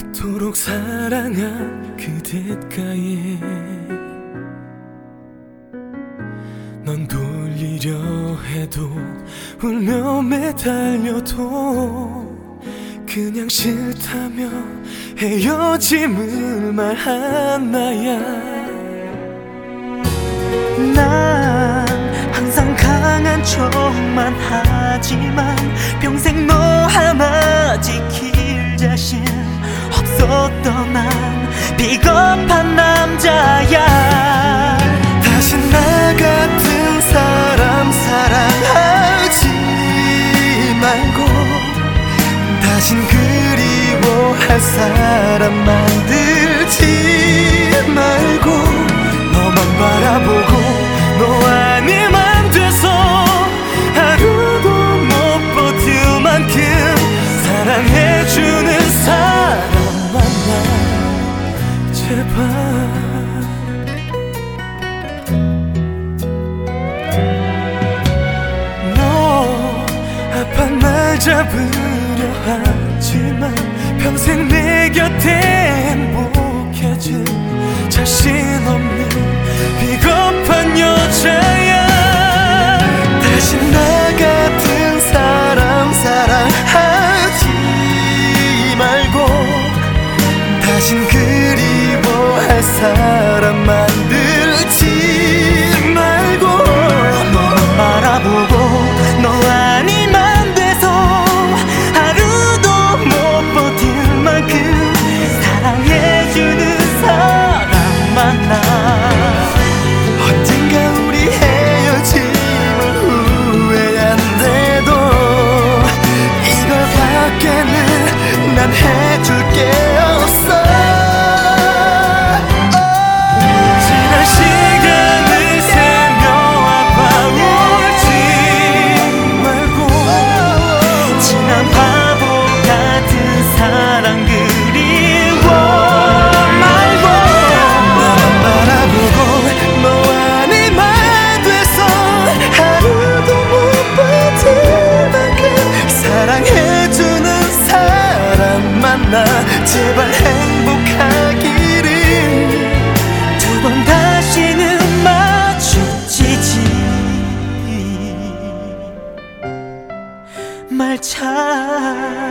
그토록 사랑한 그대가에 넌 돌리려 해도 울며 매달려도 그냥 싫다며 헤어짐을 말한 나야. 난 항상 강한 척만 하지만 평생 너 하나 지킬 자신 없었던 난 비겁한 남자야. 다시 나 같은 사람 사랑하지 말고 다신 그리워할 사람 만들지 말고 너만 바라보고 너 아니면 돼서 하루도 못 버틸 만큼 사랑해주는 사람 만나 제발. 너 아파 날 잡으려 하지만 평생 내 곁에 행복해질 자신 없는 비겁한 여자야. 다시 나 같은 사람 사랑하지 말고 다신 그리워할 사람 만들지 말고 너만 바라보고 너 아니면 돼서 하루도 못 버틸 만큼 사랑해주는 사람 만나. 언젠가 우리 헤어짐을 후회한대도 이걸밖에는 난 해줄 게 없어. 지난 시간을 세며 아파울지 말고 지난 바보 같은 사랑 그리워 말고 나만 바라보고 너 아니면 돼서 하루도 못 버틸 만큼 사랑해주는 사람 만나 제발 행복하기를. 두 번 다시는 마주치지 말자.